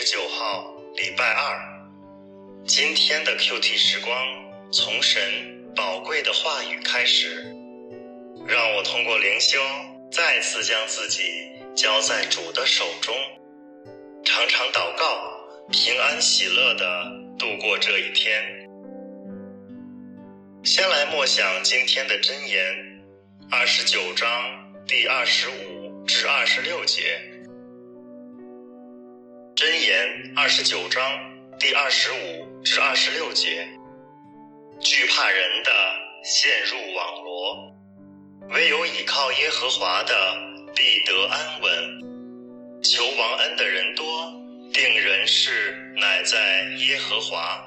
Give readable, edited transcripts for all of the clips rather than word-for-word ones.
19号，礼拜二。今天的 QT 时光从神宝贵的话语开始，让我通过灵修再次将自己交在主的手中，常常祷告，平安喜乐地度过这一天。先来默想今天的箴言，29章第25至26节。箴言29章第25至26节。惧怕人的陷入网罗，唯有倚靠耶和华的必得安稳。求王恩的人多，定人事乃在耶和华。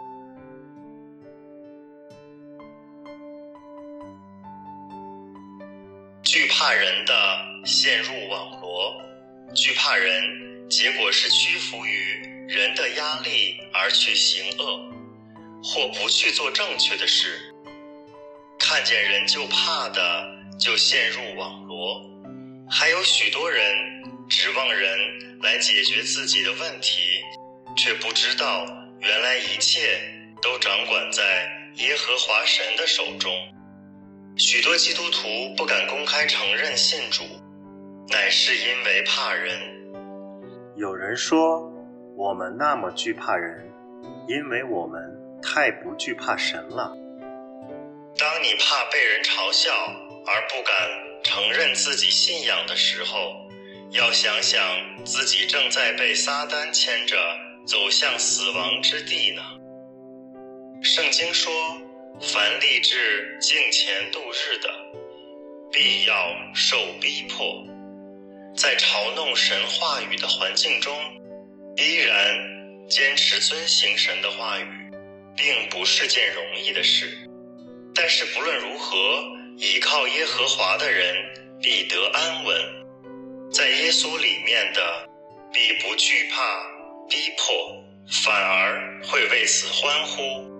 惧怕人的陷入网罗，惧怕人结果是屈服于人的压力而去行恶，或不去做正确的事。看见人就怕的，就陷入网罗。还有许多人指望人来解决自己的问题，却不知道原来一切都掌管在耶和华神的手中。许多基督徒不敢公开承认信主，乃是因为怕人。 有人说，我们那么惧怕人，因为我们太不惧怕神了。 当你怕被人嘲笑而不敢承认自己信仰的时候，要想想自己正在被撒旦牵着走向死亡之地呢。圣经说，凡立志敬虔度日的，必要受逼迫。在嘲弄神话语的环境中，依然坚持遵行神的话语，并不是件容易的事。但是不论如何，倚靠耶和华的人必得安稳。在耶稣里面的，必不惧怕逼迫，反而会为此欢呼。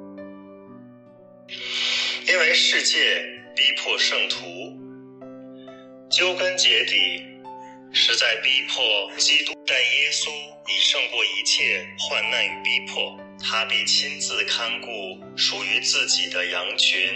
因为世界逼迫圣徒，究根结底是在逼迫基督，但耶稣已胜过一切患难与逼迫，他必亲自看顾属于自己的羊群。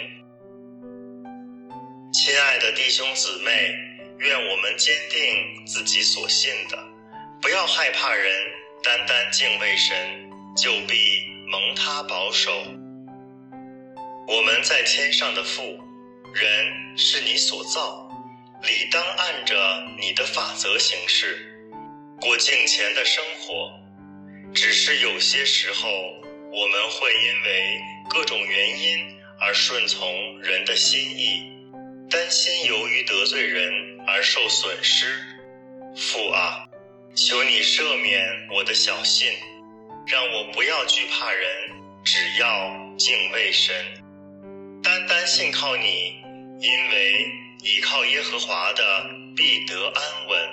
亲爱的弟兄姊妹，愿我们坚定自己所信的，不要害怕人，单单敬畏神，就必蒙他保守。我们在天上的父，人是你所造，理当按着你的法则行事，过敬虔的生活。只是有些时候，我们会因为各种原因而顺从人的心意，担心由于得罪人而受损失。父啊，求你赦免我的小信，让我不要惧怕人，只要敬畏神，单单信靠你，因为倚靠耶和华的必得安稳。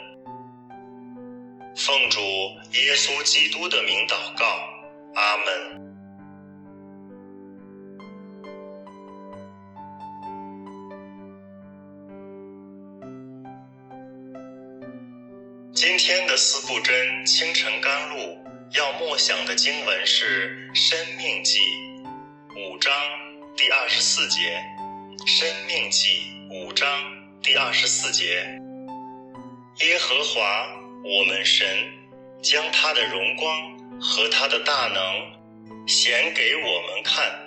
奉主耶稣基督的名祷告，阿们。今天的四部真清晨甘露要默想的经文是申命记5章第24节。申命记5章第24节。耶和华我们神将他的荣光和他的大能显给我们看。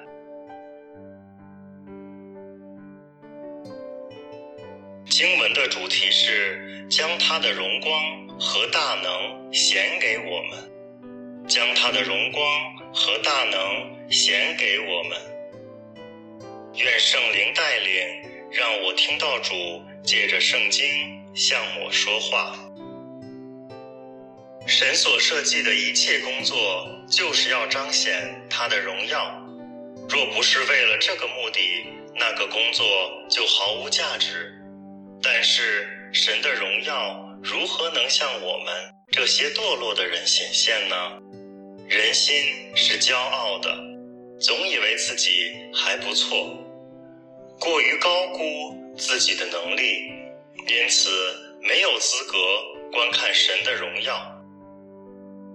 经文的主题是将他的荣光和大能显给我们，将他的荣光和大能显给我们。愿圣灵带领，让我听到主借着圣经向我说话。神所设计的一切工作，就是要彰显他的荣耀。若不是为了这个目的，那个工作就毫无价值。但是神的荣耀如何能向我们这些堕落的人显现呢？人心是骄傲的，总以为自己还不错，过于高估自己的能力，因此没有资格观看神的荣耀。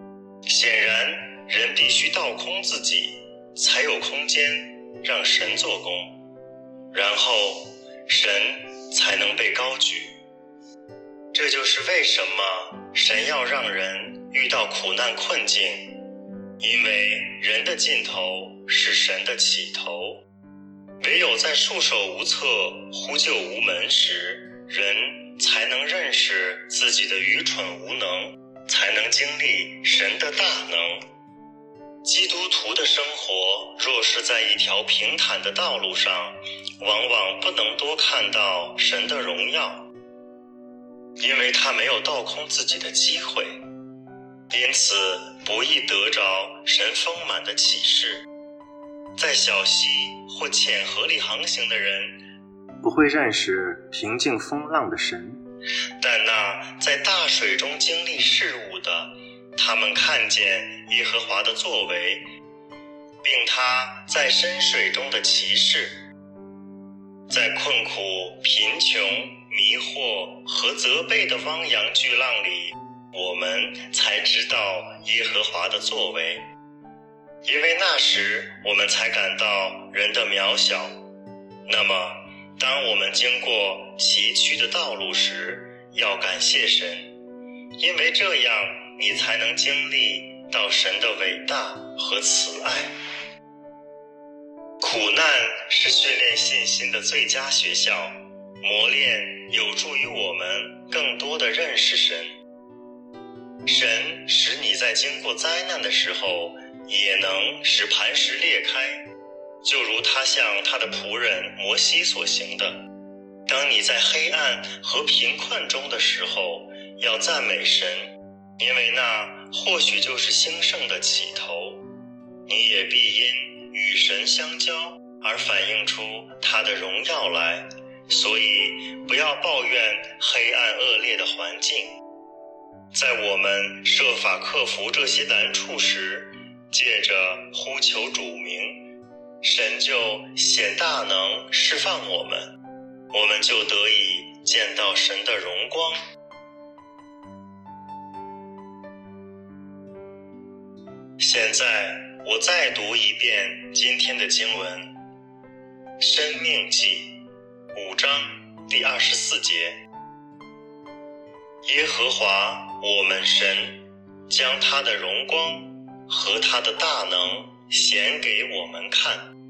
显然，人必须倒空自己，才有空间让神做工，然后神才能被高举。这就是为什么神要让人遇到苦难困境，因为人的尽头是神的起头。唯有在束手无策、呼救无门时，人才能认识自己的愚蠢无能，才能经历神的大能。基督徒的生活若是在一条平坦的道路上，往往不能多看到神的荣耀，因为他没有倒空自己的机会，因此不易得着神丰满的启示。在小溪或浅河里航行的人不会认识平静风浪的神， 但那在大水中经历事物的，他们看见耶和华的作为，并他在深水中的奇事。在困苦、贫穷、迷惑和责备的汪洋巨浪里，我们才知道耶和华的作为，因为那时我们才感到人的渺小。那么当我们经过崎岖的道路时，要感谢神，因为这样你才能经历到神的伟大和慈爱。苦难是训练信心的最佳学校，磨练有助于我们更多地认识神。神使你在经过灾难的时候，也能使磐石裂开，就如他向他的仆人摩西所行的。当你在黑暗和贫困中的时候，要赞美神，因为那或许就是兴盛的起头。你也必因与神相交而反映出他的荣耀来，所以不要抱怨黑暗恶劣的环境。在我们设法克服这些难处时，借着呼求主名，神就显大能释放我们，我们就得以见到神的荣光。现在我再读一遍今天的经文，《申命记》5章第24节。耶和华我们神将他的荣光和他的大能显给我们看。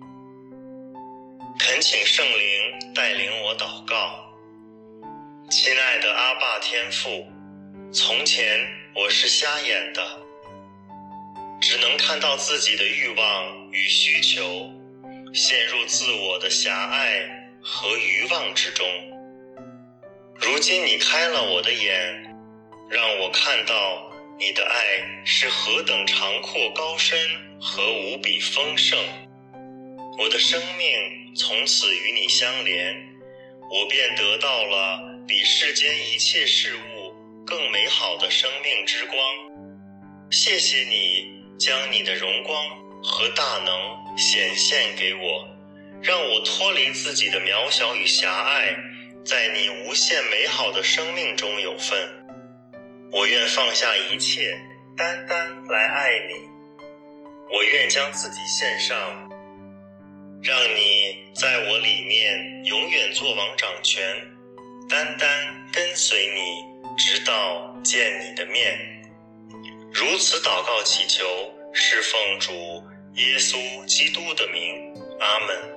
恳请圣灵带领我祷告。亲爱的阿爸天父，从前我是瞎眼的，只能看到自己的欲望与需求，陷入自我的狭隘和欲望之中。如今你开了我的眼，让我看到你的爱是何等长阔高深和无比丰盛。我的生命从此与你相连，我便得到了比世间一切事物更美好的生命之光。谢谢你将你的荣光和大能显现给我，让我脱离自己的渺小与狭隘，在你无限美好的生命中有份。我愿放下一切，单单来爱你。我愿将自己献上，让你在我里面永远做王掌权，单单跟随你，直到见你的面。如此祷告祈求，是奉主耶稣基督的名，阿们。